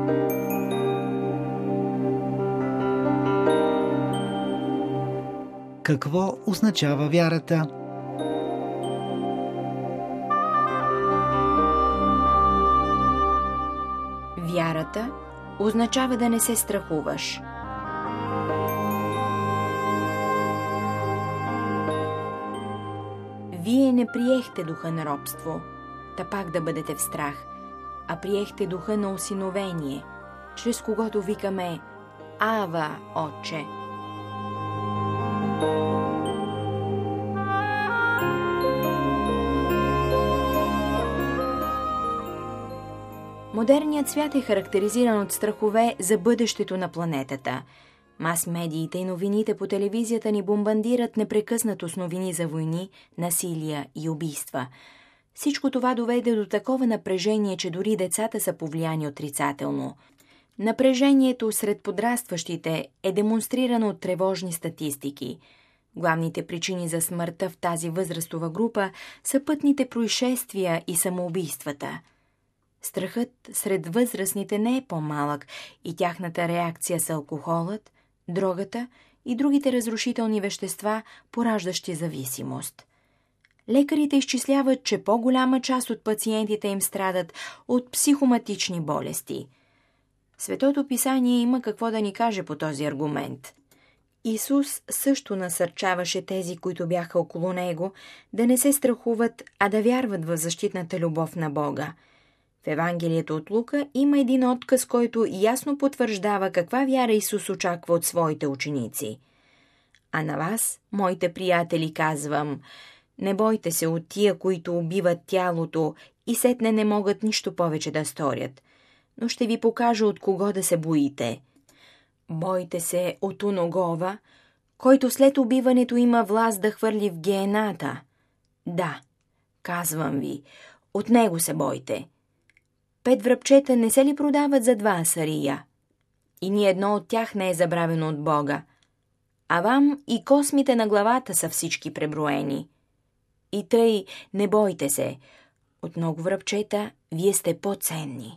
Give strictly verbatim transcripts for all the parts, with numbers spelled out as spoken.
Какво означава вярата? Вярата означава да не се страхуваш. Вие не приехте духа на робство, та пак да бъдете в страх, а приехте духа на осиновение, чрез когото викаме Ава, Отче. Модерният свят е характеризиран от страхове за бъдещето на планетата. Мас-медиите и новините по телевизията ни бомбардират непрекъснато с новини за войни, насилия и убийства. Всичко това доведе до такова напрежение, че дори децата са повлияни отрицателно. Напрежението сред подрастващите е демонстрирано от тревожни статистики. Главните причини за смъртта в тази възрастова група са пътните происшествия и самоубийствата. Страхът сред възрастните не е по-малък и тяхната реакция са алкохолът, дрогата и другите разрушителни вещества, пораждащи зависимост. Лекарите изчисляват, че по-голяма част от пациентите им страдат от психоматични болести. Светото писание има какво да ни каже по този аргумент. Исус също насърчаваше тези, които бяха около него, да не се страхуват, а да вярват в защитната любов на Бога. В Евангелието от Лука има един отказ, който ясно потвърждава каква вяра Исус очаква от своите ученици. А на вас, моите приятели, казвам, не бойте се от тия, които убиват тялото и сетне не могат нищо повече да сторят, но ще ви покажа от кого да се боите. Бойте се от оногова, който след убиването има власт да хвърли в геената. Да, казвам ви, от него се бойте. Пет връбчета не се ли продават за два асария? И ни едно от тях не е забравено от Бога. А вам и космите на главата са всички преброени. И тъй, не бойте се, от много връбчета вие сте по-ценни.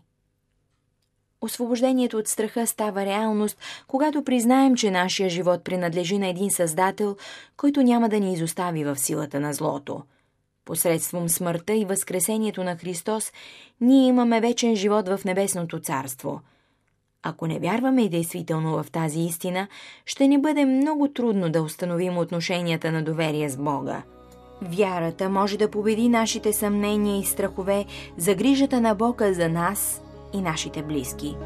Освобождението от страха става реалност, когато признаем, че нашия живот принадлежи на един Създател, който няма да ни изостави в силата на злото. Посредством смъртта и възкресението на Христос, ние имаме вечен живот в небесното царство. Ако не вярваме действително в тази истина, ще ни бъде много трудно да установим отношенията на доверие с Бога. Вярата може да победи нашите съмнения и страхове за грижата на Бога за нас и нашите близки.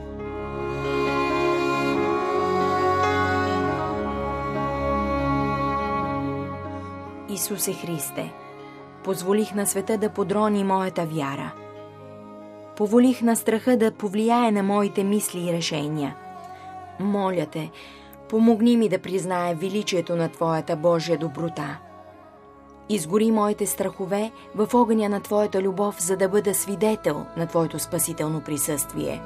Исусе Христе, позволих на света да подрони моята вяра. Поволих на страха да повлияе на моите мисли и решения. Моля те, помогни ми да призная величието на Твоята Божия доброта. Изгори моите страхове в огъня на Твоята любов, за да бъда свидетел на Твоето спасително присъствие.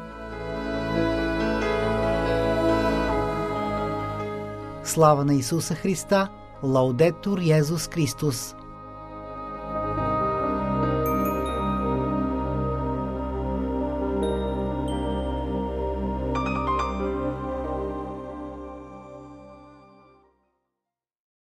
Слава на Исуса Христа! Лаудетур Йезус Христос!